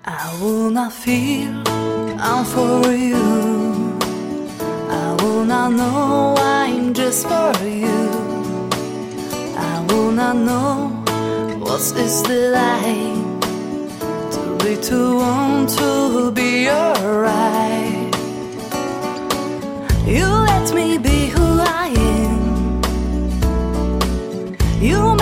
I will not feel I'm for you. I will not know I'm just for you. I will not know what is the light to be too one to be alright. You let me be who I am. You